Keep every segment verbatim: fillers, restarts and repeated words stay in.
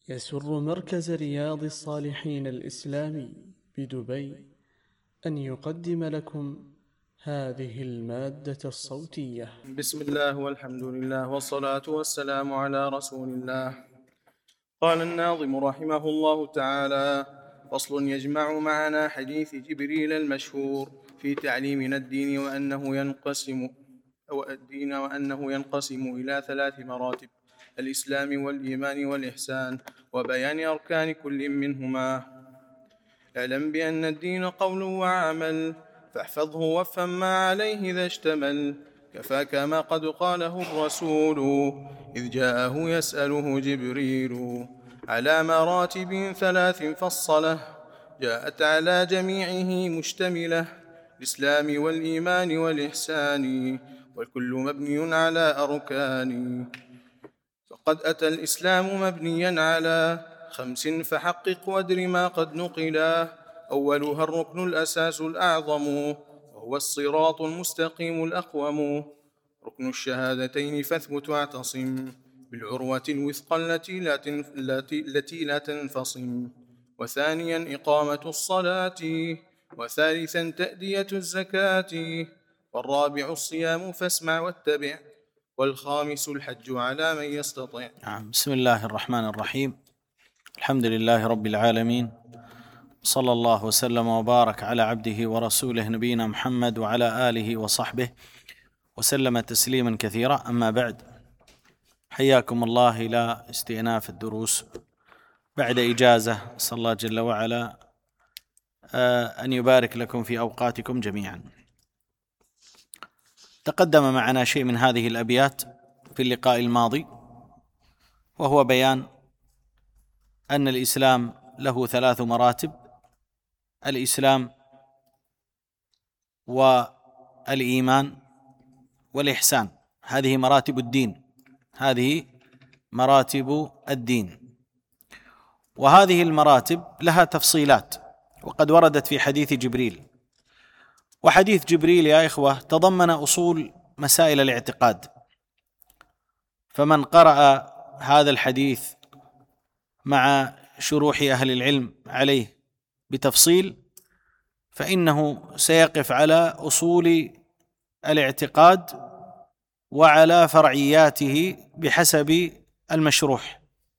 يسر مركز رياض الصالحين الإسلامي بدبي أن يقدم لكم هذه المادة الصوتية. بسم الله والحمد لله والصلاة والسلام على رسول الله. قال الناظم رحمه الله تعالى: فصل يجمع معنا حديث جبريل المشهور في تعليمنا الدين وأنه ينقسم أو الدين وأنه ينقسم إلى ثلاث مراتب: الإسلام والإيمان والإحسان، وبيان أركان كل منهما. اعلم بأن الدين قول وعمل، فاحفظه وافهم ما عليه ذا اشتمل. كفاك ما قد قاله الرسول إذ جاءه يسأله جبريل، على مراتب ثلاث فصله، جاءت على جميعه مشتملة: الإسلام والإيمان والإحسان، والكل مبني على أركان. فقد أتى الإسلام مبنيا على خمس، فحقق وادر ما قد نقلا. أولها الركن الأساس الأعظم، وهو الصراط المستقيم الأقوم. ركن الشهادتين فاثبت واعتصم، بالعروة الوثقى التي لا, تنف... التي لا تنفصم. وثانيا إقامة الصلاة، وثالثا تأدية الزكاة، والرابع الصيام فاسمع واتبع، والخامس الحج على من يستطيع. بسم الله الرحمن الرحيم. الحمد لله رب العالمين، صلى الله وسلم وبارك على عبده ورسوله نبينا محمد وعلى آله وصحبه وسلم تسليما كثيرا. أما بعد، حياكم الله إلى استئناف الدروس بعد إجازة. صلى الله جل وعلا أن يبارك لكم في أوقاتكم جميعا. تقدم معنا شيء من هذه الأبيات في اللقاء الماضي، وهو بيان أن الإسلام له ثلاث مراتب: الإسلام والإيمان والإحسان. هذه مراتب الدين، هذه مراتب الدين. وهذه المراتب لها تفصيلات، وقد وردت في حديث جبريل. وحديث جبريل يا إخوة تضمن أصول مسائل الاعتقاد، فمن قرأ هذا الحديث مع شروح أهل العلم عليه بتفصيل فإنه سيقف على أصول الاعتقاد وعلى فرعياته بحسب المشروح.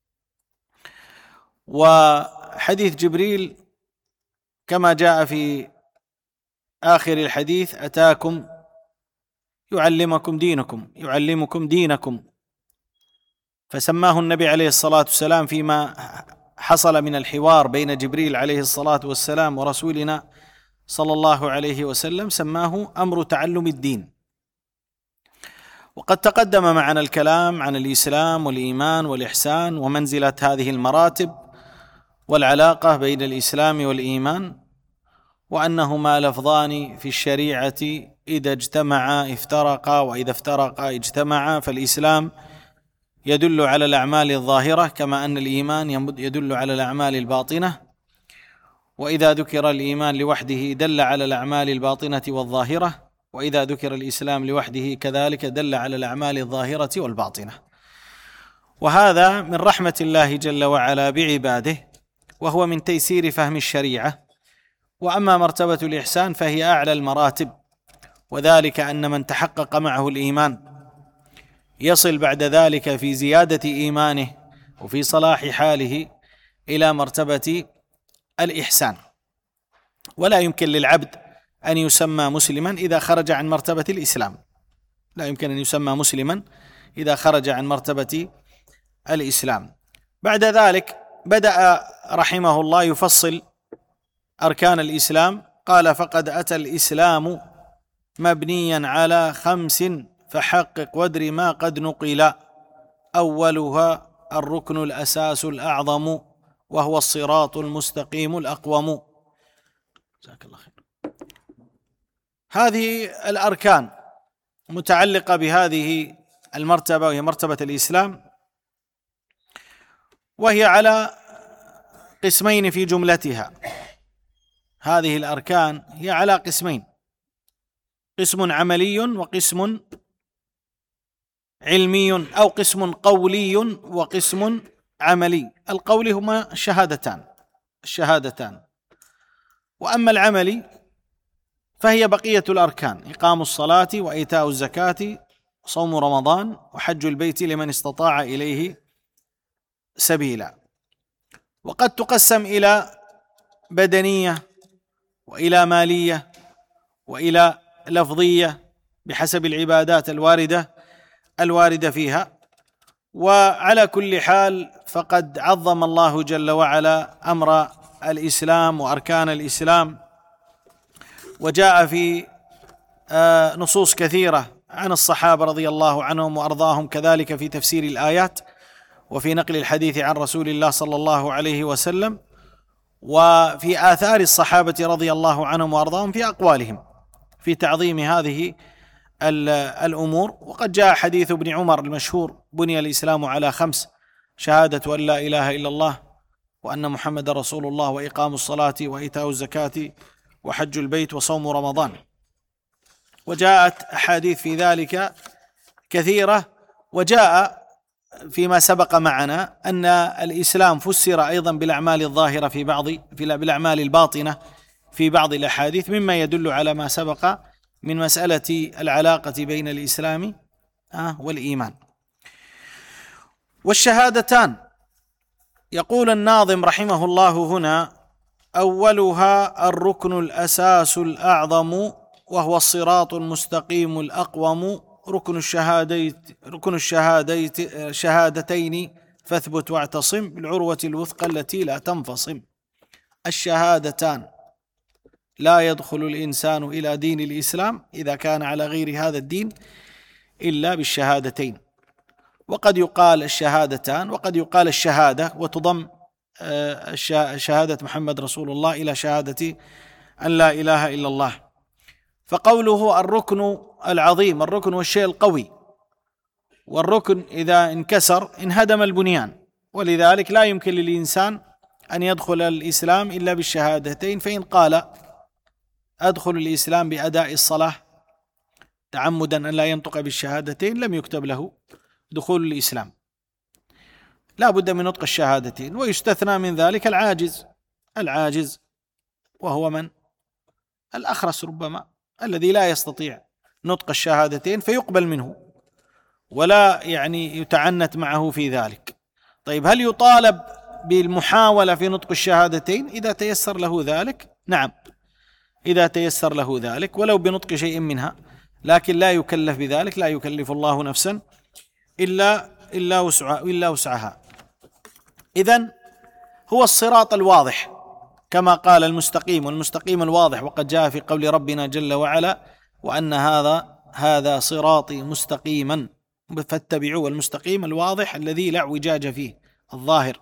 وحديث جبريل كما جاء في آخر الحديث: أتاكم يعلمكم دينكم يعلمكم دينكم. فسماه النبي عليه الصلاة والسلام فيما حصل من الحوار بين جبريل عليه الصلاة والسلام ورسولنا صلى الله عليه وسلم، سماه أمر تعلم الدين. وقد تقدم معنا الكلام عن الإسلام والإيمان والإحسان ومنزلة هذه المراتب والعلاقة بين الإسلام والإيمان، وأنهما لفظان في الشريعة إذا اجتمعا افترقا، وإذا افترقا اجتمعا. فالإسلام يدل على الأعمال الظاهرة كما أن الإيمان يدل على الأعمال الباطنة، وإذا ذكر الإيمان لوحده دل على الأعمال الباطنة والظاهرة، وإذا ذكر الإسلام لوحده كذلك دل على الأعمال الظاهرة والباطنة. وهذا من رحمة الله جل وعلا بعباده، وهو من تيسير فهم الشريعة. وأما مرتبة الإحسان فهي أعلى المراتب، وذلك أن من تحقق معه الإيمان يصل بعد ذلك في زيادة إيمانه وفي صلاح حاله إلى مرتبة الإحسان. ولا يمكن للعبد أن يسمى مسلما إذا خرج عن مرتبة الإسلام، لا يمكن أن يسمى مسلما إذا خرج عن مرتبة الإسلام. بعد ذلك بدأ رحمه الله يفصل أركان الإسلام. قال: فقد أتى الإسلام مبنيا على خمس، فحقق وادر ما قد نقل. أولها الركن الأساس الأعظم، وهو الصراط المستقيم الأقوم. جزاك الله خير. هذه الأركان متعلقة بهذه المرتبة، وهي مرتبة الإسلام، وهي على قسمين في جملتها. هذه الأركان هي على قسمين: قسم عملي وقسم علمي، أو قسم قولي وقسم عملي. القولي هما الشهادتان الشهادتان وأما العملي فهي بقية الأركان: إقام الصلاة وإيتاء الزكاة وصوم رمضان وحج البيت لمن استطاع إليه سبيلا. وقد تقسم إلى بدنية وإلى مالية وإلى لفظية بحسب العبادات الواردة الواردة فيها. وعلى كل حال فقد عظم الله جل وعلا أمر الإسلام وأركان الإسلام، وجاء في نصوص كثيرة عن الصحابة رضي الله عنهم وأرضاهم، كذلك في تفسير الآيات وفي نقل الحديث عن رسول الله صلى الله عليه وسلم، وفي آثار الصحابة رضي الله عنهم وأرضاهم في أقوالهم في تعظيم هذه الأمور. وقد جاء حديث ابن عمر المشهور: بني الإسلام على خمس: شهادة أن لا إله إلا الله وأن محمد رسول الله وإقام الصلاة وإيتاء الزكاة وحج البيت وصوم رمضان. وجاءت أحاديث في ذلك كثيرة. وجاء فيما سبق معنا أن الإسلام فسر أيضا بالأعمال الظاهرة في بعض في بالأعمال الباطنة في بعض الأحاديث، مما يدل على ما سبق من مسألة العلاقة بين الإسلام والإيمان. والشهادتان يقول الناظم رحمه الله هنا: أولها الركن الأساس الأعظم وهو الصراط المستقيم الأقوم، ركن الشهاديت ركن الشهاديت شهادتين فاثبت واعتصم بالعروة الوثقى التي لا تنفصم. الشهادتان: لا يدخل الإنسان إلى دين الإسلام إذا كان على غير هذا الدين إلا بالشهادتين. وقد يقال الشهادتان وقد يقال الشهادة، وتضم شهادة محمد رسول الله إلى شهادة أن لا إله إلا الله. فقوله الركن العظيم، الركن والشيء القوي، والركن إذا انكسر انهدم البنيان، ولذلك لا يمكن للإنسان أن يدخل الإسلام إلا بالشهادتين. فإن قال أدخل الإسلام بأداء الصلاة تعمدا أن لا ينطق بالشهادتين لم يكتب له دخول الإسلام، لا بد من نطق الشهادتين. ويستثنى من ذلك العاجز العاجز وهو من؟ الأخرس ربما، الذي لا يستطيع نطق الشهادتين فيقبل منه ولا يعني يتعنت معه في ذلك. طيب، هل يطالب بالمحاولة في نطق الشهادتين؟ إذا تيسر له ذلك نعم، إذا تيسر له ذلك ولو بنطق شيء منها، لكن لا يكلف بذلك، لا يكلف الله نفسا إلا إلا وسعها إلا وسعها. إذن هو الصراط الواضح كما قال المستقيم، والمستقيم الواضح، وقد جاء في قول ربنا جل وعلا: وأن هذا هذا صراطي مستقيما فاتبعوه. المستقيم الواضح الذي لا اعوجاج فيه، الظاهر.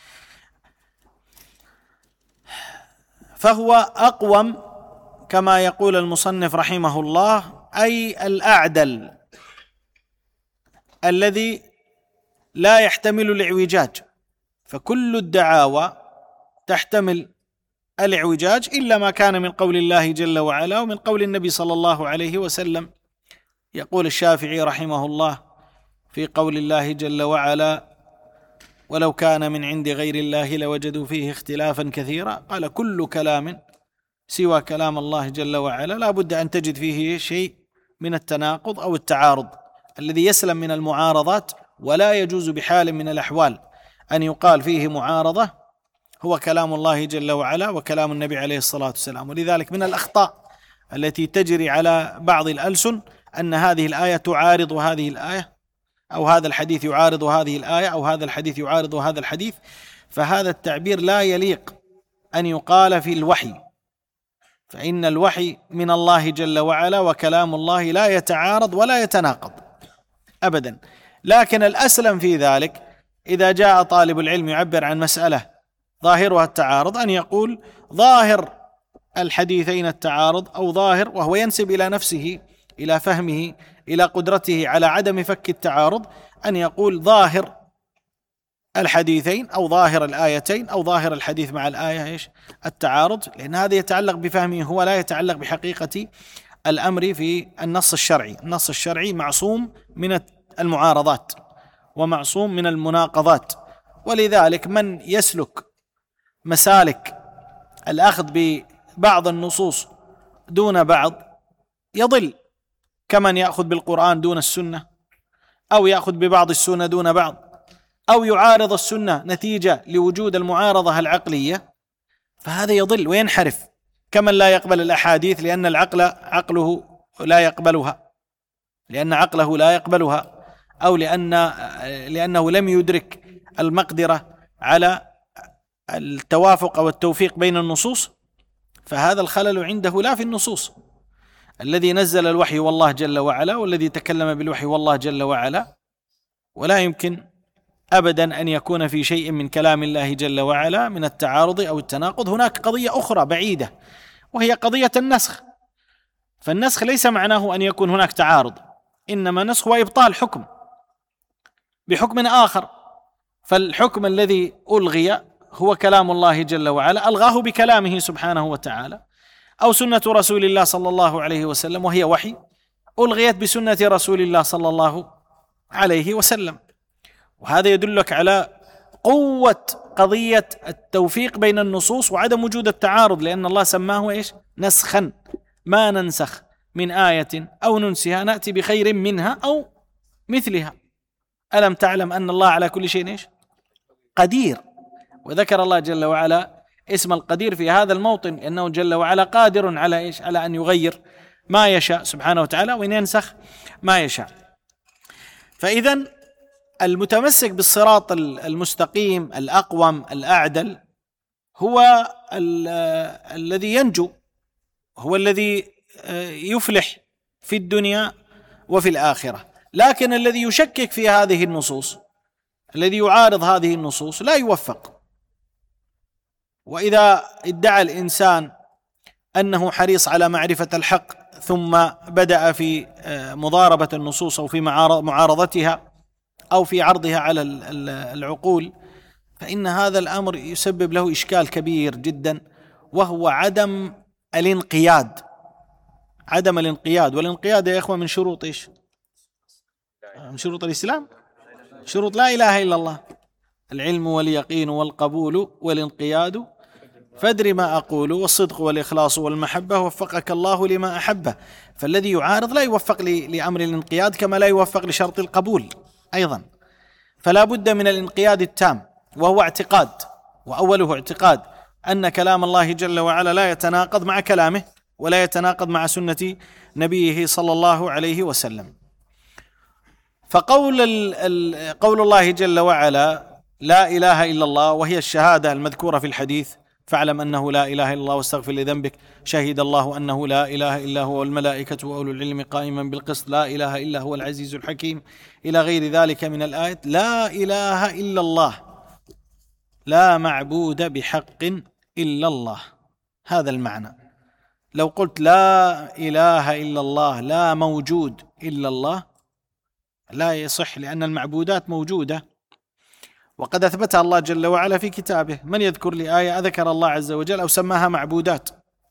فهو أقوم كما يقول المصنف رحمه الله، أي الأعدل الذي لا يحتمل الاعوجاج. فكل الدعاوى تحتمل الاعوجاج إلا ما كان من قول الله جل وعلا ومن قول النبي صلى الله عليه وسلم. يقول الشافعي رحمه الله في قول الله جل وعلا: ولو كان من عند غير الله لوجدوا فيه اختلافا كثيرا. قال: كل كلام سوى كلام الله جل وعلا لا بد أن تجد فيه شيء من التناقض أو التعارض الذي يسلم من المعارضات، ولا يجوز بحال من الأحوال أن يقال فيه معارضة. هو كلام الله جل وعلا وكلام النبي عليه الصلاة والسلام. ولذلك من الأخطاء التي تجري على بعض الألسن أن هذه الآية تعارض هذه الآية، أو هذا الحديث يعارض هذه الآية، أو هذا الحديث يعارض هذا الحديث. فهذا التعبير لا يليق أن يقال في الوحي، فإن الوحي من الله جل وعلا وكلام الله لا يتعارض ولا يتناقض أبدا. لكن الأسلم في ذلك إذا جاء طالب العلم يعبر عن مسألة ظاهرها التعارض أن يقول ظاهر الحديثين التعارض، أو ظاهر، وهو ينسب إلى نفسه، إلى فهمه، إلى قدرته على عدم فك التعارض، أن يقول ظاهر الحديثين أو ظاهر الآيتين أو ظاهر الحديث مع الآية إيش التعارض، لأن هذا يتعلق بفهمه هو، لا يتعلق بحقيقة الأمر في النص الشرعي. النص الشرعي معصوم من المعارضات ومعصوم من المناقضات ولذلك من يسلك مسالك الأخذ ببعض النصوص دون بعض يضل، كمن يأخذ بالقرآن دون السنة، أو يأخذ ببعض السنة دون بعض، أو يعارض السنة نتيجة لوجود المعارضة العقلية، فهذا يضل وينحرف، كمن لا يقبل الأحاديث لأن العقل عقله لا يقبلها، لأن عقله لا يقبلها، أو لأن لأنه لم يدرك المقدرة على التوافق أو التوفيق بين النصوص. فهذا الخلل عنده لا في النصوص. الذي نزل الوحي والله جل وعلا، والذي تكلم بالوحي والله جل وعلا، ولا يمكن أبدا أن يكون في شيء من كلام الله جل وعلا من التعارض أو التناقض. هناك قضية أخرى بعيدة وهي قضية النسخ. فالنسخ ليس معناه أن يكون هناك تعارض، إنما نسخ وإبطال حكم بحكم آخر. فالحكم الذي ألغي هو كلام الله جل وعلا، ألغاه بكلامه سبحانه وتعالى، أو سنة رسول الله صلى الله عليه وسلم وهي وحي ألغيت بسنة رسول الله صلى الله عليه وسلم. وهذا يدلك على قوة قضية التوفيق بين النصوص وعدم وجود التعارض، لأن الله سماه إيش؟ نسخا. ما ننسخ من آية أو ننسها نأتي بخير منها أو مثلها. ألم تعلم أن الله على كل شيء إيش؟ قدير. وذكر الله جل وعلا اسم القدير في هذا الموطن، أنه جل وعلا قادر على إيش؟ على أن يغير ما يشاء سبحانه وتعالى وأن ينسخ ما يشاء. فإذن المتمسك بالصراط المستقيم الأقوم الأعدل هو الذي ينجو، هو الذي يفلح في الدنيا وفي الآخرة. لكن الذي يشكك في هذه النصوص، الذي يعارض هذه النصوص لا يوفق. وإذا ادعى الإنسان أنه حريص على معرفة الحق ثم بدأ في مضاربة النصوص أو في معارضتها أو في عرضها على العقول، فإن هذا الأمر يسبب له إشكال كبير جدا، وهو عدم الانقياد. عدم الانقياد، والانقياد يا إخوة من شروط إيش؟ من شروط الإسلام، شروط لا إله إلا الله: العلم واليقين والقبول والانقياد، فادر ما أقول، والصدق والإخلاص والمحبة، وفقك الله لما أحبه. فالذي يعارض لا يوفق لأمر الانقياد، كما لا يوفق لشرط القبول أيضا. فلا بد من الانقياد التام، وهو اعتقاد، وأوله اعتقاد أن كلام الله جل وعلا لا يتناقض مع كلامه ولا يتناقض مع سنة نبيه صلى الله عليه وسلم. فقول قول الله جل وعلا لا إله إلا الله، وهي الشهادة المذكورة في الحديث: فاعلم أنه لا إله إلا الله واستغفر لذنبك، شهد الله أنه لا إله إلا هو والملائكة وأولو العلم قائما بالقسط، لا إله إلا هو العزيز الحكيم، إلى غير ذلك من الآيات. لا إله إلا الله، لا معبود بحق إلا الله، هذا المعنى. لو قلت لا إله إلا الله لا موجود إلا الله لا يصح، لأن المعبودات موجودة وقد أثبتها الله جل وعلا في كتابه. من يذكر لي آية أذكر الله عز وجل أو سماها معبودات؟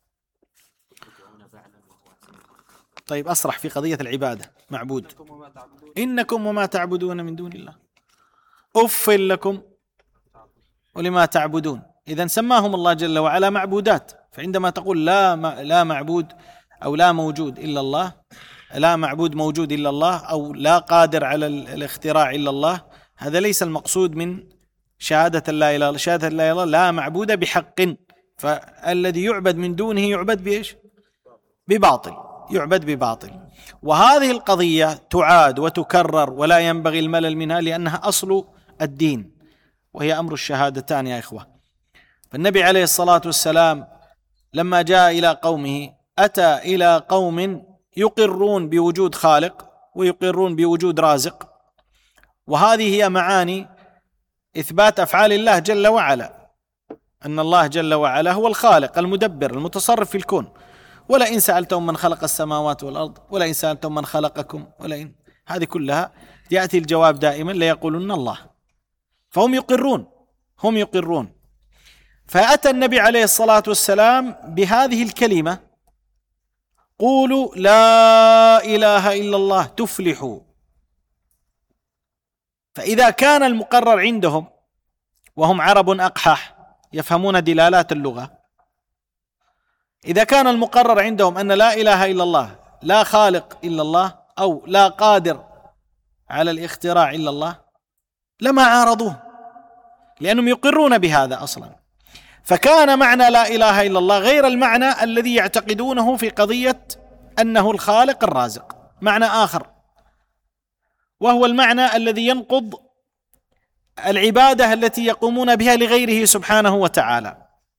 طيب أصرح في قضية العبادة. معبود: إنكم وما تعبدون من دون الله أف لكم ولما تعبدون. إذن سماهم الله جل وعلا معبودات. فعندما تقول لا لا معبود أو لا موجود إلا الله، لا معبود موجود إلا الله، أو لا قادر على الاختراع إلا الله، هذا ليس المقصود من شهادة لا إله إلا الله. شهادة لا إله إلا الله لا معبود بحق، فالذي يعبد من دونه يعبد بإيش؟ بباطل، يعبد بباطل. وهذه القضية تعاد وتكرر ولا ينبغي الملل منها، لأنها أصل الدين، وهي أمر الشهادتان يا إخوة. فالنبي عليه الصلاة والسلام لما جاء إلى قومه أتى إلى قوم يقرون بوجود خالق ويقرون بوجود رازق، وهذه هي معاني إثبات أفعال الله جل وعلا، أن الله جل وعلا هو الخالق المدبر المتصرف في الكون. ولئن سألتم من خلق السماوات والأرض ولئن سألتم من خلقكم ولئن، هذه كلها يأتي الجواب دائما ليقولون الله. فهم يقرون، هم يقرون. فأتى النبي عليه الصلاة والسلام بهذه الكلمة: قولوا لا إله إلا الله تفلحوا. فإذا كان المقرر عندهم وهم عرب أقحاح يفهمون دلالات اللغة. إذا كان المقرر عندهم أن لا إله إلا الله، لا خالق إلا الله، أو لا قادر على الاختراع إلا الله، لما عارضوه، لأنهم يقرون بهذا أصلا. فكان معنى لا إله إلا الله غير المعنى الذي يعتقدونه في قضية أنه الخالق الرازق، معنى آخر، وهو المعنى الذي ينقض العبادة التي يقومون بها لغيره سبحانه وتعالى.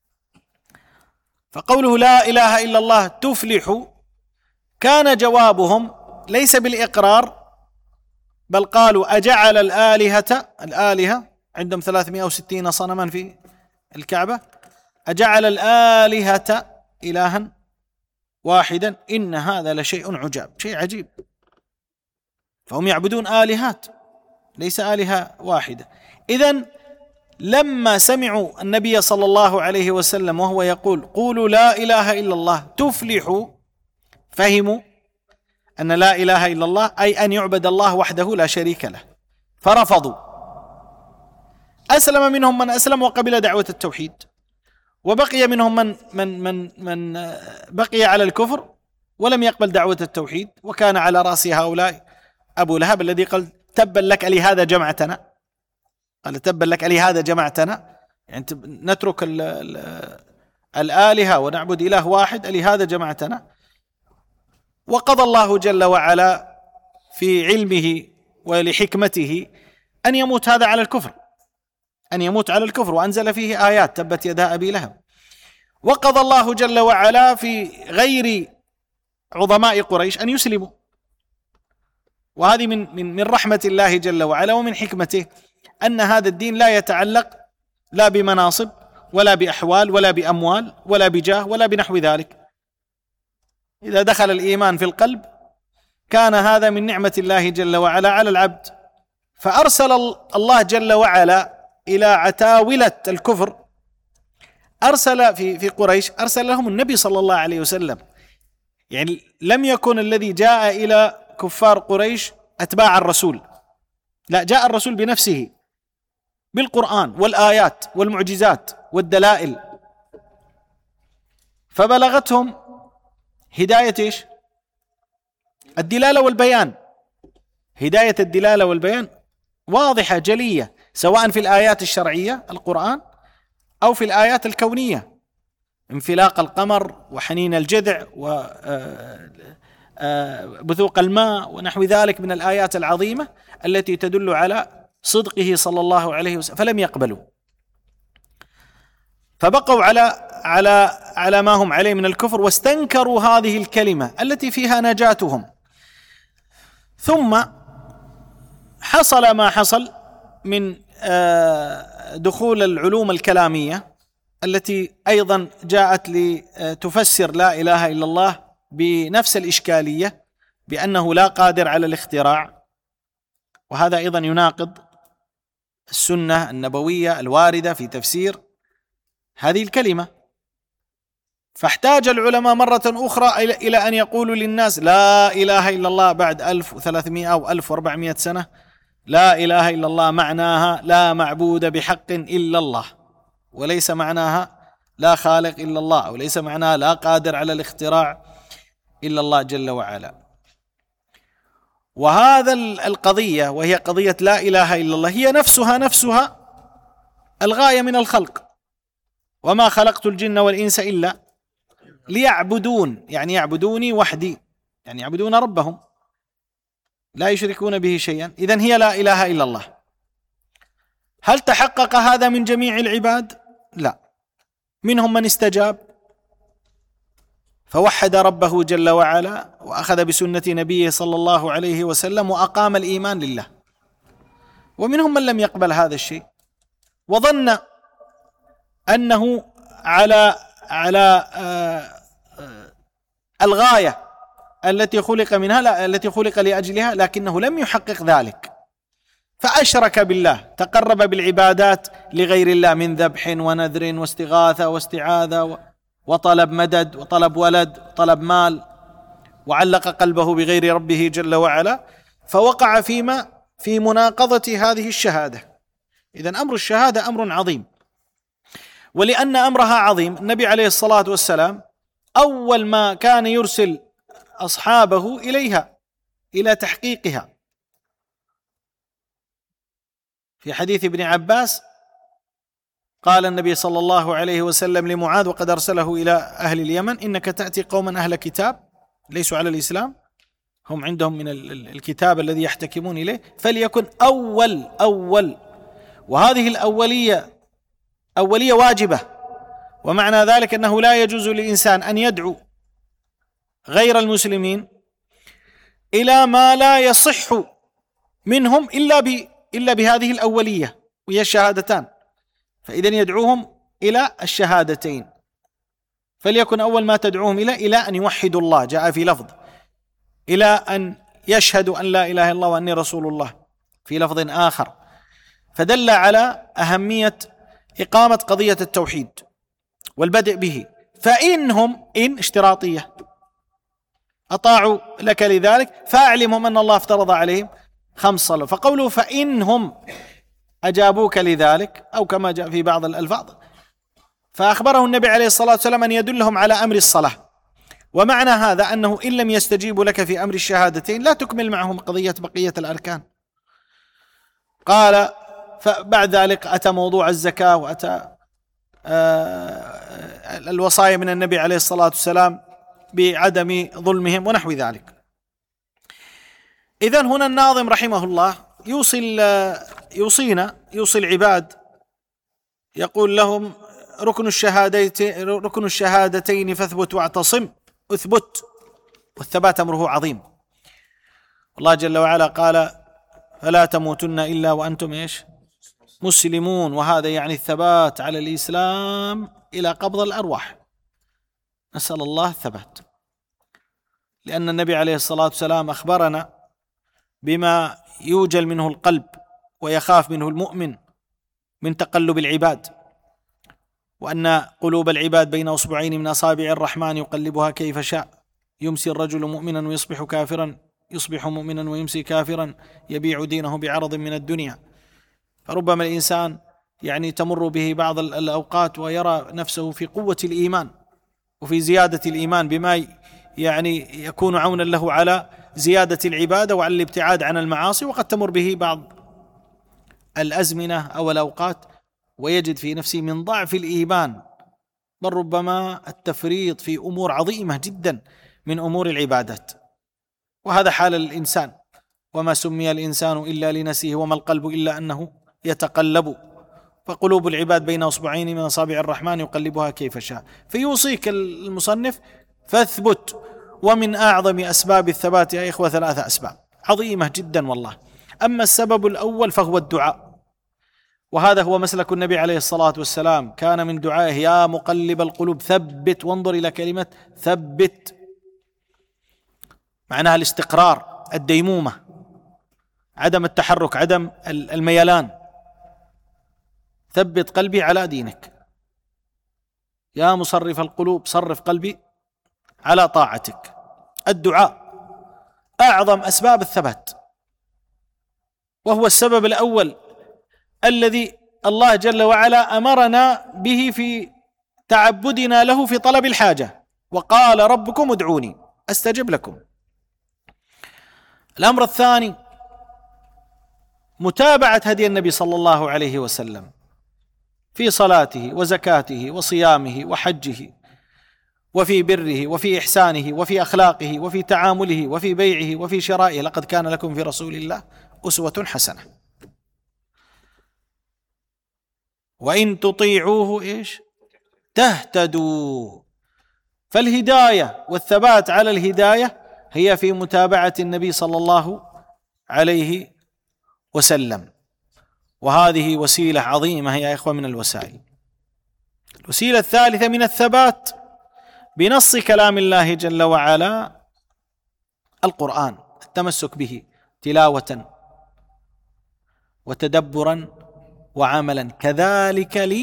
فقوله لا إله إلا الله تفلح كان جوابهم ليس بالإقرار، بل قالوا أجعل الآلهة الآلهة عندهم ثلاثمائة وستين صنما في الكعبة، أجعل الآلهة إلها واحدا إن هذا لشيء عجاب، شيء عجيب. فهم يعبدون آلهات ليس آلهة واحدة. إذن لما سمعوا النبي صلى الله عليه وسلم وهو يقول قولوا لا إله إلا الله تفلحوا، فهموا أن لا إله إلا الله أي أن يعبد الله وحده لا شريك له، فرفضوا. أسلم منهم من أسلم وقبل دعوة التوحيد، وبقي منهم من من من من بقي على الكفر ولم يقبل دعوة التوحيد، وكان على رأس هؤلاء أبو لهب الذي قال تبا لك لهذا جمعتنا، قال تبا لك لهذا جمعتنا، يعني نترك ال ال الآلهة ونعبد إله واحد، لهذا جمعتنا. وقضى الله جل وعلا في علمه ولحكمته أن يموت هذا على الكفر، أن يموت على الكفر، وأنزل فيه آيات تبت يدا أبي لهب. وقضى الله جل وعلا في غير عظماء قريش أن يسلموا، وهذه من من من رحمة الله جل وعلا ومن حكمته أن هذا الدين لا يتعلق لا بمناصب ولا بأحوال ولا بأموال ولا بجاه ولا بنحو ذلك. إذا دخل الإيمان في القلب كان هذا من نعمة الله جل وعلا على العبد. فأرسل الله جل وعلا إلى عتاولة الكفر، أرسل في في قريش أرسل لهم النبي صلى الله عليه وسلم. يعني لم يكن الذي جاء إلى كفار قريش أتباع الرسول، لا، جاء الرسول بنفسه بالقرآن والآيات والمعجزات والدلائل، فبلغتهم هداية إيش؟ الدلالة والبيان. هداية الدلالة والبيان واضحة جلية، سواء في الآيات الشرعية القرآن أو في الآيات الكونية، انفلاق القمر وحنين الجذع وبثوق الماء ونحو ذلك من الآيات العظيمة التي تدل على صدقه صلى الله عليه وسلم، فلم يقبلوا، فبقوا على على على ما هم عليه من الكفر، واستنكروا هذه الكلمة التي فيها نجاتهم. ثم حصل ما حصل من دخول العلوم الكلامية التي أيضا جاءت لتفسر لا إله إلا الله بنفس الإشكالية، بأنه لا قادر على الاختراع، وهذا أيضا يناقض السنة النبوية الواردة في تفسير هذه الكلمة. فاحتاج العلماء مرة أخرى إلى أن يقولوا للناس لا إله إلا الله بعد ألف وثلاثمائة أو ألف وأربعمائة سنة، لا إله إلا الله معناها لا معبود بحق إلا الله، وليس معناها لا خالق إلا الله، أو ليس معناها لا قادر على الاختراع إلا الله جل وعلا. وهذا القضية وهي قضية لا إله إلا الله هي نفسها نفسها الغاية من الخلق، وما خلقت الجن والإنس إلا ليعبدون، يعني يعبدوني وحدي، يعني يعبدون ربهم لا يشركون به شيئا. إذن هي لا إله إلا الله. هل تحقق هذا من جميع العباد؟ لا، منهم من استجاب فوحد ربه جل وعلا وأخذ بسنة نبيه صلى الله عليه وسلم وأقام الإيمان لله، ومنهم من لم يقبل هذا الشيء وظن أنه على على آه آه الغاية التي خلق منها، لا التي خلق لأجلها، لكنه لم يحقق ذلك، فأشرك بالله، تقرب بالعبادات لغير الله من ذبح ونذر واستغاثة واستعاذة وطلب مدد وطلب ولد وطلب مال، وعلق قلبه بغير ربه جل وعلا، فوقع فيما في مناقضة هذه الشهادة. إذن أمر الشهادة أمر عظيم، ولأن أمرها عظيم النبي عليه الصلاة والسلام أول ما كان يرسل أصحابه إليها إلى تحقيقها. في حديث ابن عباس قال النبي صلى الله عليه وسلم لمعاذ وقد أرسله إلى أهل اليمن: إنك تأتي قوما أهل كتاب ليسوا على الإسلام، هم عندهم من الكتاب الذي يحتكمون إليه، فليكن أول أول. وهذه الأولية أولية واجبة، ومعنى ذلك أنه لا يجوز للإنسان أن يدعو غير المسلمين إلى ما لا يصح منهم إلا ب إلا بهذه الأولية وهي الشهادتان، فإذن يدعوهم إلى الشهادتين. فليكن أول ما تدعوهم إلى إلى أن يوحدوا الله، جاء في لفظ إلى أن يشهدوا أن لا إله إلا الله وأني رسول الله في لفظ آخر، فدل على أهمية إقامة قضية التوحيد والبدء به. فإنهم إن اشتراطية أطاعوا لك لذلك فأعلمهم أن الله افترض عليهم خمس صلوات. فقوله فإنهم أجابوك لذلك، أو كما جاء في بعض الألفاظ فأخبره النبي عليه الصلاة والسلام أن يدلهم على أمر الصلاة. ومعنى هذا أنه إن لم يستجيبوا لك في أمر الشهادتين لا تكمل معهم قضية بقية الأركان. قال فبعد ذلك أتى موضوع الزكاة، وأتى الوصايا من النبي عليه الصلاة والسلام بعدم ظلمهم ونحو ذلك. إذن هنا الناظم رحمه الله يوصي يوصينا يوصي العباد، يقول لهم ركن الشهادتين ركن الشهادتين فاثبت واعتصم. اثبت، والثبات أمره عظيم. الله جل وعلا قال فلا تموتن إلا وأنتم إيش؟ مسلمون، وهذا يعني الثبات على الإسلام إلى قبض الأرواح. نسأل الله الثبات، لأن النبي عليه الصلاة والسلام أخبرنا بما يوجل منه القلب ويخاف منه المؤمن من تقلب العباد، وأن قلوب العباد بين أصبعين من أصابع الرحمن يقلبها كيف شاء، يمسي الرجل مؤمنا ويصبح كافرا، يصبح مؤمنا ويمسي كافرا، يبيع دينه بعرض من الدنيا. فربما الإنسان يعني تمر به بعض الأوقات ويرى نفسه في قوة الإيمان وفي زيادة الإيمان بما يعني يكون عونا له على زيادة العبادة وعلى الابتعاد عن المعاصي، وقد تمر به بعض الأزمنة أو الأوقات ويجد في نفسه من ضعف الإيمان بل ربما التفريط في أمور عظيمة جدا من أمور العبادات. وهذا حال الإنسان، وما سمي الإنسان إلا لنفسه وما القلب إلا أنه يتقلب، فقلوب العباد بين أصبعين من أصابع الرحمن يقلبها كيف شاء. فيوصيك المصنف فاثبت. ومن أعظم أسباب الثبات يا إخوة ثلاثة أسباب عظيمة جدا والله. أما السبب الأول فهو الدعاء، وهذا هو مسلك النبي عليه الصلاة والسلام، كان من دعائه يا مقلب القلوب ثبت. وانظر إلى كلمة ثبت، معناها الاستقرار، الديمومة، عدم التحرك، عدم الميلان. ثبت قلبي على دينك، يا مصرف القلوب صرف قلبي على طاعتك. الدعاء أعظم أسباب الثبات، وهو السبب الأول الذي الله جل وعلا أمرنا به في تعبدنا له في طلب الحاجة، وقال ربكم ادعوني أستجب لكم. الأمر الثاني متابعة هدي النبي صلى الله عليه وسلم في صلاته وزكاته وصيامه وحجه وفي بره وفي إحسانه وفي أخلاقه وفي تعامله وفي بيعه وفي شرائه. لقد كان لكم في رسول الله أسوة حسنة. وإن تطيعوه إيش؟ تهتدوا. فالهداية والثبات على الهداية هي في متابعة النبي صلى الله عليه وسلم، وهذه وسيلة عظيمة يا إخوة من الوسائل. الوسيلة الثالثة من الثبات بنص كلام الله جل وعلا القرآن، التمسك به تلاوة وتدبرا وعملا. كذلك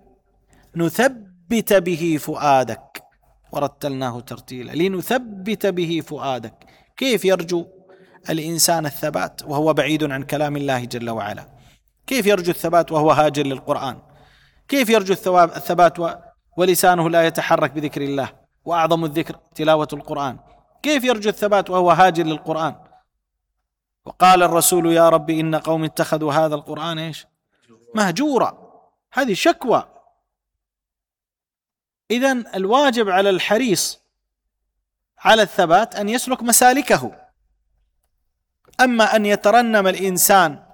لنثبت به فؤادك ورتلناه ترتيلا. لنثبت به فؤادك. كيف يرجو الإنسان الثبات وهو بعيد عن كلام الله جل وعلا؟ كيف يرجو الثبات وهو هاجر للقرآن؟ كيف يرجو الثبات ولسانه لا يتحرك بذكر الله، وأعظم الذكر تلاوة القرآن؟ كيف يرجو الثبات وهو هاجر للقرآن؟ وقال الرسول يا رب إن قوم اتخذوا هذا القرآن إيش؟ مهجورا. هذه شكوى. إذن الواجب على الحريص على الثبات أن يسلك مسالكه. أما أن يترنم الإنسان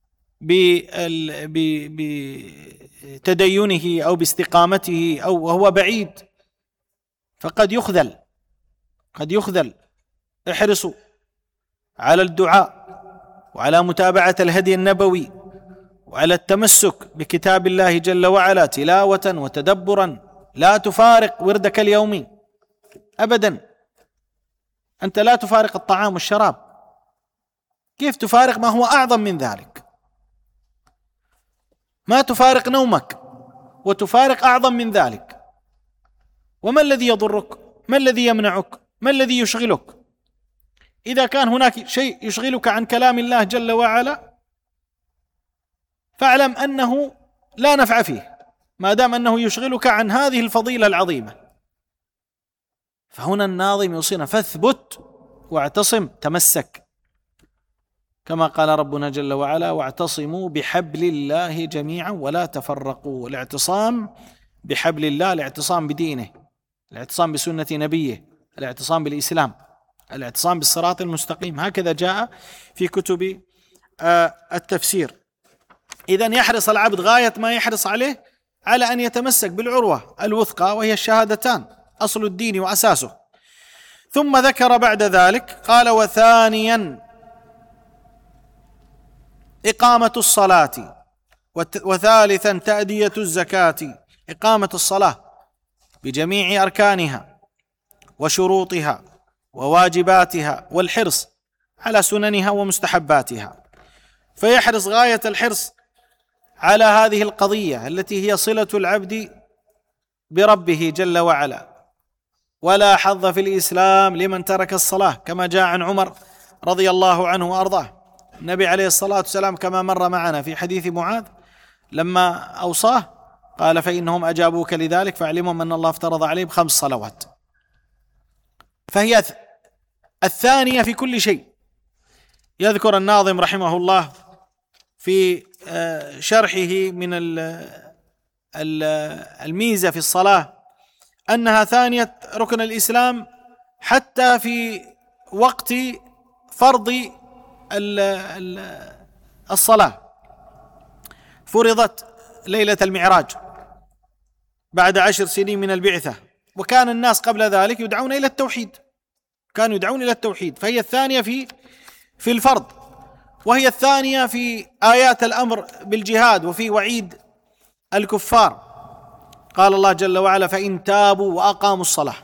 بتدينه أو باستقامته أو وهو بعيد فقد يخذل، قد يخذل. احرصوا على الدعاء وعلى متابعة الهدي النبوي وعلى التمسك بكتاب الله جل وعلا تلاوة وتدبرا. لا تفارق وردك اليومي أبدا. أنت لا تفارق الطعام والشراب، كيف تفارق ما هو أعظم من ذلك؟ ما تفارق نومك وتفارق أعظم من ذلك. وما الذي يضرك؟ ما الذي يمنعك؟ ما الذي يشغلك؟ إذا كان هناك شيء يشغلك عن كلام الله جل وعلا فاعلم أنه لا نفع فيه ما دام أنه يشغلك عن هذه الفضيلة العظيمة. فهنا الناظم يوصينا فاثبت واعتصم، تمسك، كما قال ربنا جل وعلا واعتصموا بحبل الله جميعا ولا تفرقوا. الاعتصام بحبل الله، الاعتصام بدينه، الاعتصام بسنة نبيه، الاعتصام بالإسلام، الاعتصام بالصراط المستقيم. هكذا جاء في كتب التفسير. إذن يحرص العبد غاية ما يحرص عليه على أن يتمسك بالعروة الوثقى وهي الشهادتان، أصل الدين وأساسه. ثم ذكر بعد ذلك قال وثانيا إقامة الصلاة، وثالثا تأدية الزكاة. إقامة الصلاة بجميع أركانها وشروطها وواجباتها، والحرص على سننها ومستحباتها. فيحرص غاية الحرص على هذه القضية التي هي صلة العبد بربه جل وعلا. ولا حظ في الإسلام لمن ترك الصلاة، كما جاء عن عمر رضي الله عنه وأرضاه. النبي عليه الصلاة والسلام كما مر معنا في حديث معاذ لما أوصاه قال فإنهم أجابوك لذلك فاعلمهم أن الله افترض عليهم خمس صلوات. فهي الثانية في كل شيء. يذكر الناظم رحمه الله في شرحه من الميزة في الصلاة أنها ثانية ركن الإسلام حتى في وقت فرض الصلاة. فرضت ليلة المعراج بعد عشر سنين من البعثة، وكان الناس قبل ذلك يدعون إلى التوحيد، كانوا يدعون إلى التوحيد. فهي الثانية في في الفرض، وهي الثانية في آيات الأمر بالجهاد وفي وعيد الكفار. قال الله جل وعلا فإن تابوا وأقاموا الصلاة.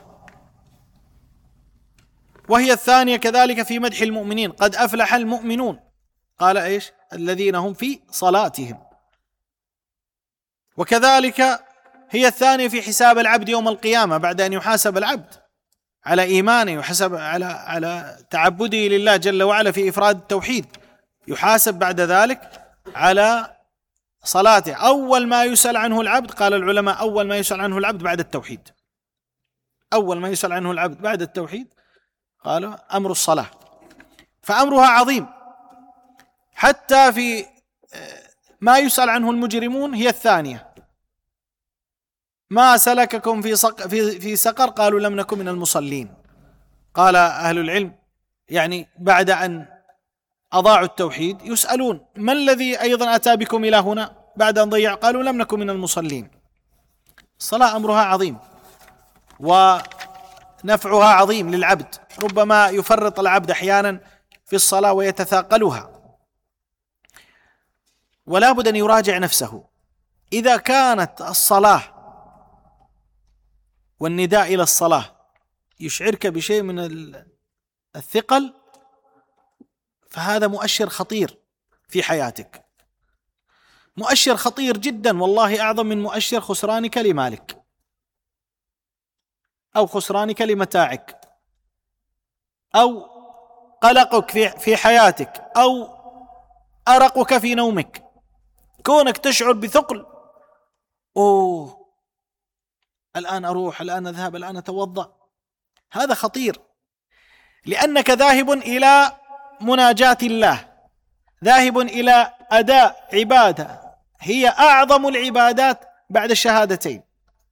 وهي الثانية كذلك في مدح المؤمنين قد أفلح المؤمنون. قال إيش؟ الذين هم في صلاتهم. وكذلك هي الثانية في حساب العبد يوم القيامة بعد أن يحاسب العبد على إيمانه ويحسب على على تعبده لله جل وعلا في إفراد التوحيد، يحاسب بعد ذلك على صلاته. أول ما يسأل عنه العبد، قال العلماء أول ما يسأل عنه العبد بعد التوحيد، أول ما يسأل عنه العبد بعد التوحيد قالوا أمر الصلاة. فأمرها عظيم حتى في ما يسأل عنه المجرمون. هي الثانية. ما سلككم في سقر, في, في سقر قالوا لم نكن من المصلين. قال أهل العلم يعني بعد أن أضاعوا التوحيد يسألون ما الذي أيضا أتى بكم إلى هنا بعد أن ضيع؟ قالوا لم نكن من المصلين. الصلاة أمرها عظيم ونفعها عظيم للعبد، ربما يفرط العبد أحيانا في الصلاة ويتثاقلها، ولا بد أن يراجع نفسه. إذا كانت الصلاة والنداء إلى الصلاة يشعرك بشيء من الثقل فهذا مؤشر خطير في حياتك، مؤشر خطير جدا، والله أعظم من مؤشر خسرانك لمالك أو خسرانك لمتاعك أو قلقك في في حياتك أو أرقك في نومك. كونك تشعر بثقل، أوه الآن أروح، الآن أذهب، الآن أتوضأ، هذا خطير، لأنك ذاهب إلى مناجاة الله، ذاهب إلى أداء عبادة هي أعظم العبادات بعد الشهادتين،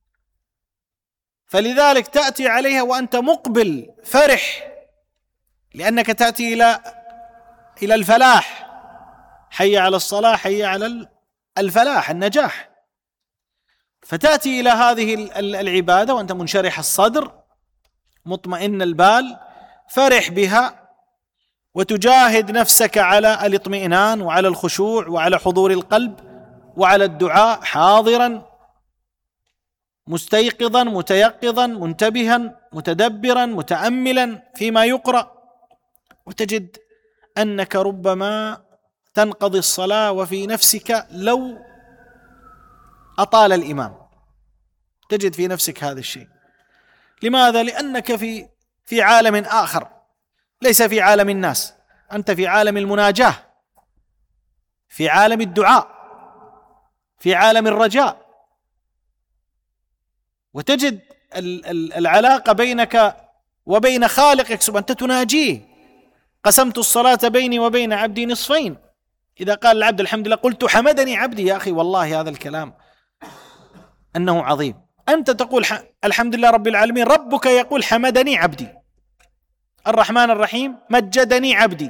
فلذلك تأتي عليها وأنت مقبل فرح، لأنك تأتي إلى إلى الفلاح، حي على الصلاة، حي على الفلاح، النجاح، فتأتي إلى هذه العبادة وأنت منشرح الصدر مطمئن البال فرح بها، وتجاهد نفسك على الاطمئنان وعلى الخشوع وعلى حضور القلب وعلى الدعاء، حاضرا مستيقظا متيقظا منتبها متدبرا متأملا فيما يقرأ، وتجد أنك ربما تنقضي الصلاة وفي نفسك لو أطال الإمام، تجد في نفسك هذا الشيء. لماذا؟ لأنك في في عالم آخر، ليس في عالم الناس، أنت في عالم المناجاة، في عالم الدعاء، في عالم الرجاء، وتجد العلاقة بينك وبين خالقك سبحانه، أنت تناجيه. قسمت الصلاة بيني وبين عبدي نصفين، إذا قال العبد الحمد لله قلت حمدني عبدي، يا أخي والله هذا الكلام أنه عظيم. أنت تقول الحمد لله رب العالمين، ربك يقول حمدني عبدي، الرحمن الرحيم مجدني عبدي.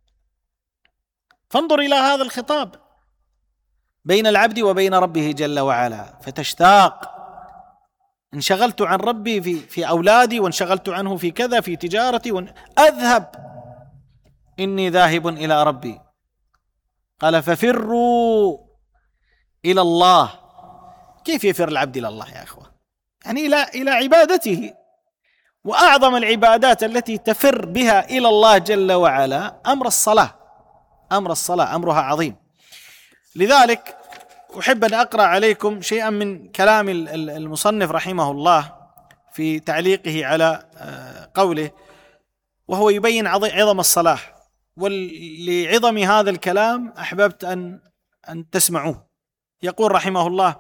فانظر إلى هذا الخطاب بين العبد وبين ربه جل وعلا، فتشتاق. انشغلت عن ربي في في أولادي، وانشغلت عنه في كذا، في تجارتي، وان... أذهب إني ذاهب إلى ربي. قال ففروا إلى الله. كيف يفر العبد إلى الله يا أخوة؟ يعني إلى إلى عبادته. وأعظم العبادات التي تفر بها إلى الله جل وعلا أمر الصلاة، أمر الصلاة أمرها عظيم. لذلك أحب أن أقرأ عليكم شيئا من كلام المصنف رحمه الله في تعليقه على قوله، وهو يبين عظم الصلاة. ولعظم هذا الكلام أحببت أن أن تسمعوه. يقول رحمه الله: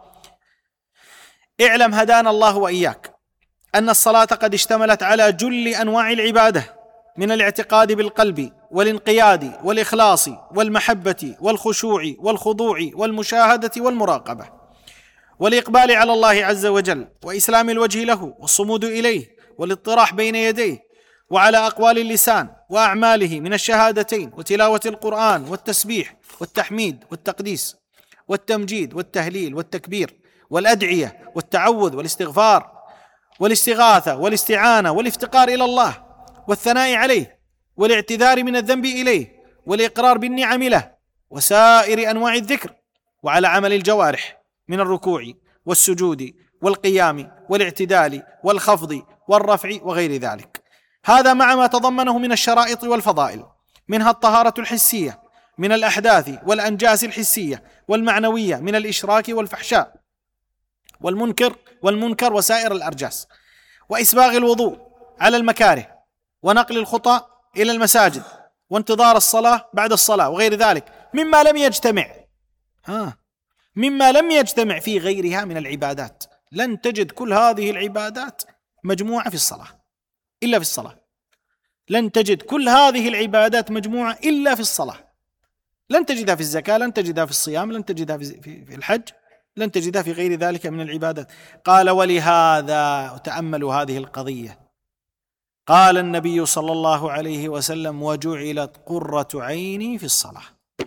اعلم هدانا الله وإياك أن الصلاة قد اشتملت على جل أنواع العبادة، من الاعتقاد بالقلب والانقياد والإخلاص والمحبة والخشوع والخضوع والمشاهدة والمراقبة والإقبال على الله عز وجل، وإسلام الوجه له والصمود إليه والاطراح بين يديه، وعلى أقوال اللسان وأعماله من الشهادتين وتلاوة القرآن والتسبيح والتحميد والتقديس والتمجيد والتهليل والتكبير والأدعية والتعوذ والاستغفار والاستغاثة والاستعانة والافتقار إلى الله والثناء عليه والاعتذار من الذنب إليه والإقرار بالنعم له، وسائر أنواع الذكر، وعلى عمل الجوارح من الركوع والسجود والقيام والاعتدال والخفض والرفع وغير ذلك. هذا مع ما تضمنه من الشرائط والفضائل، منها الطهارة الحسية من الأحداث والأنجاس الحسية والمعنوية من الإشراك والفحشاء والمنكر والمنكر وسائر الأرجاس، وإسباغ الوضوء على المكاره، ونقل الخطى إلى المساجد، وانتظار الصلاة بعد الصلاة وغير ذلك مما لم يجتمع ها مما لم يجتمع في غيرها من العبادات. لن تجد كل هذه العبادات مجموعة في الصلاة إلا في الصلاة، لن تجد كل هذه العبادات مجموعة إلا في الصلاة، لن تجدها في الزكاة، لن تجدها في الصيام، لن تجدها في الحج، لن تجدها في غير ذلك من العبادات. قال: ولهذا، تأملوا هذه القضية، قال النبي صلى الله عليه وسلم: وجعلت قرة عيني في الصلاة،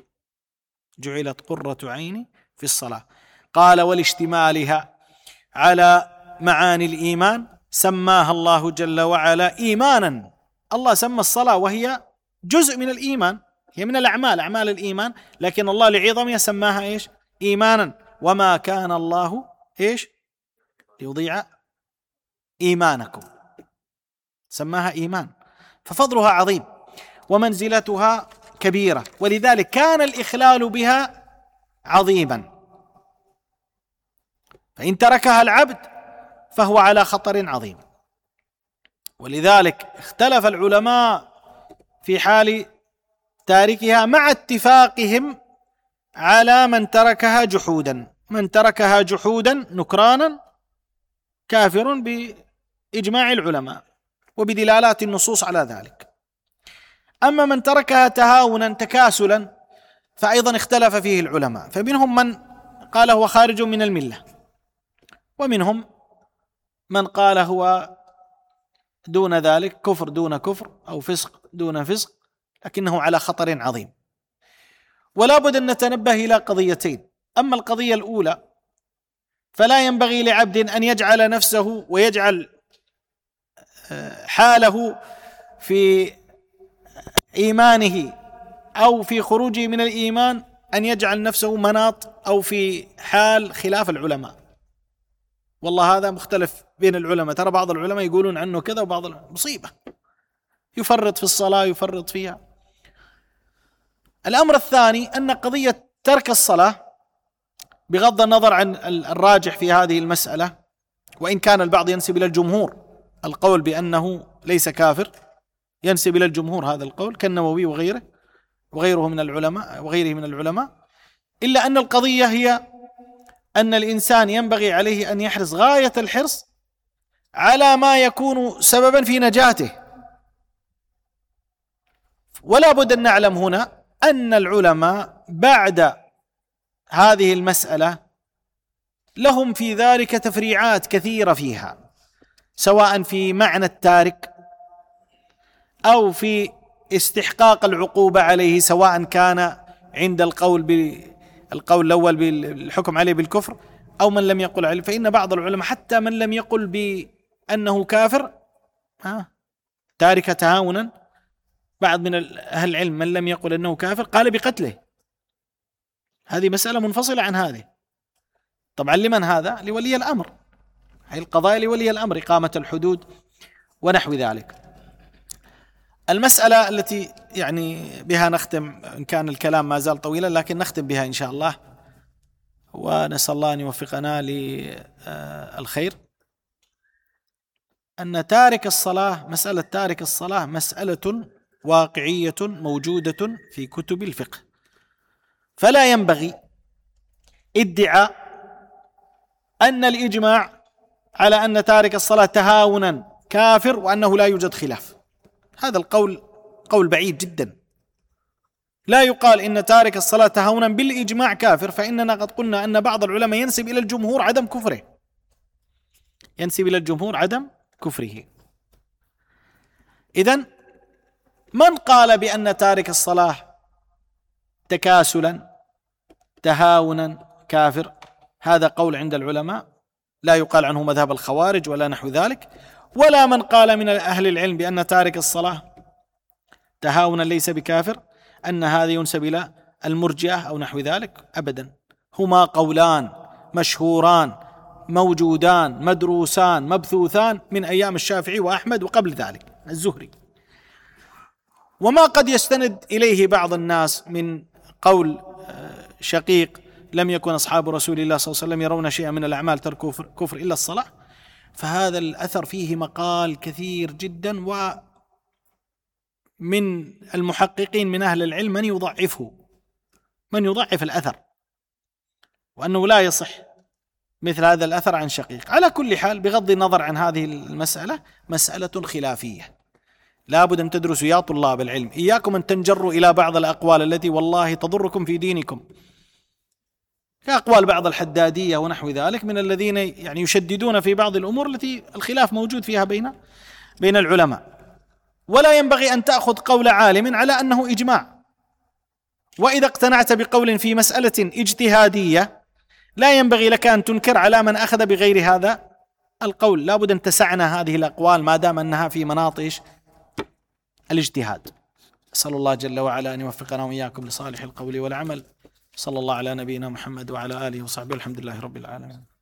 جعلت قرة عيني في الصلاة. قال: ولاشتمالها على معاني الإيمان سماها الله جل وعلا إيمانا. الله سمى الصلاة وهي جزء من الإيمان، هي من الأعمال، أعمال الإيمان، لكن الله لعظمها سماها إيش؟ إيمانا. وما كان الله إيش؟ ليضيع إيمانكم، سماها إيمان. ففضلها عظيم ومنزلتها كبيرة، ولذلك كان الإخلال بها عظيما، فإن تركها العبد فهو على خطر عظيم. ولذلك اختلف العلماء في حال تاركها، مع اتفاقهم على من تركها جحودا. من تركها جحودا نكرانا كافر بإجماع العلماء وبدلالات النصوص على ذلك. أما من تركها تهاونا تكاسلا فأيضا اختلف فيه العلماء، فمنهم من قال هو خارج من الملة، ومنهم من قال هو دون ذلك، كفر دون كفر أو فسق دون فسق، لكنه على خطر عظيم. ولا بد أن نتنبه إلى قضيتين. أما القضية الأولى فلا ينبغي لعبد أن يجعل نفسه ويجعل حاله في إيمانه أو في خروجه من الإيمان أن يجعل نفسه مناط أو في حال خلاف العلماء. والله هذا مختلف بين العلماء، ترى بعض العلماء يقولون عنه كذا وبعض مصيبة، يفرط في الصلاة يفرط فيها. الأمر الثاني أن قضية ترك الصلاة بغض النظر عن الراجح في هذه المسألة، وإن كان البعض ينسب إلى الجمهور القول بأنه ليس كافر، ينسب إلى الجمهور هذا القول كالنووي وغيره وغيره من العلماء وغيره من العلماء، إلا أن القضية هي أن الإنسان ينبغي عليه أن يحرص غاية الحرص على ما يكون سببا في نجاته. ولا بد أن نعلم هنا أن العلماء بعد هذه المسألة لهم في ذلك تفريعات كثيرة فيها، سواء في معنى التارك أو في استحقاق العقوبة عليه، سواء كان عند القول بالقول الأول بالحكم عليه بالكفر أو من لم يقل عليه. فإن بعض العلماء حتى من لم يقل بأنه كافر ها تارك تهاونا، بعض من أهل العلم من لم يقل أنه كافر قال بقتله. هذه مسألة منفصلة عن هذه. طبعا لمن هذا؟ لولي الأمر، هذه القضايا لولي الأمر، إقامة الحدود ونحو ذلك. المسألة التي يعني بها نختم، إن كان الكلام ما زال طويلا لكن نختم بها إن شاء الله، ونسأل الله أن يوفقنا للخير، أن تارك الصلاة، مسألة تارك الصلاة مسألة واقعية موجودة في كتب الفقه، فلا ينبغي ادعاء أن الإجماع على أن تارك الصلاة تهاونا كافر وأنه لا يوجد خلاف. هذا القول قول بعيد جدا. لا يقال إن تارك الصلاة تهاونا بالإجماع كافر، فإننا قد قلنا أن بعض العلماء ينسب إلى الجمهور عدم كفره، ينسب إلى الجمهور عدم كفره. إذن من قال بأن تارك الصلاة تكاسلا تهاونا كافر، هذا قول عند العلماء لا يقال عنه مذهب الخوارج ولا نحو ذلك، ولا من قال من أهل العلم بأن تارك الصلاة تهاونا ليس بكافر أن هذا ينسب إلى المرجئة أو نحو ذلك، أبدا. هما قولان مشهوران موجودان مدروسان مبثوثان من أيام الشافعي وأحمد وقبل ذلك الزهري. وما قد يستند إليه بعض الناس من قول شقيق لم يكن أصحاب رسول الله صلى الله عليه وسلم يرون شيئا من الأعمال ترك كفر إلا الصلاة، فهذا الأثر فيه مقال كثير جدا، ومن المحققين من أهل العلم من يضعفه، من يضعف الأثر، وأنه لا يصح مثل هذا الأثر عن شقيق. على كل حال بغض النظر عن هذه المسألة، مسألة خلافية لا بد أن تدرسوا يا طلاب العلم، إياكم أن تنجروا إلى بعض الأقوال التي والله تضركم في دينكم، كأقوال بعض الحدادية ونحو ذلك من الذين يعني يشددون في بعض الأمور التي الخلاف موجود فيها بين بين العلماء. ولا ينبغي أن تأخذ قول عالم على أنه إجماع، وإذا اقتنعت بقول في مسألة اجتهادية لا ينبغي لك أن تنكر على من أخذ بغير هذا القول. لا بد أن تسعنا هذه الأقوال ما دام أنها في مناطش الاجتهاد. أسأل الله جل وعلا أن يوفقنا وإياكم لصالح القول والعمل. صلى الله على نبينا محمد وعلى آله وصحبه، الحمد لله رب العالمين.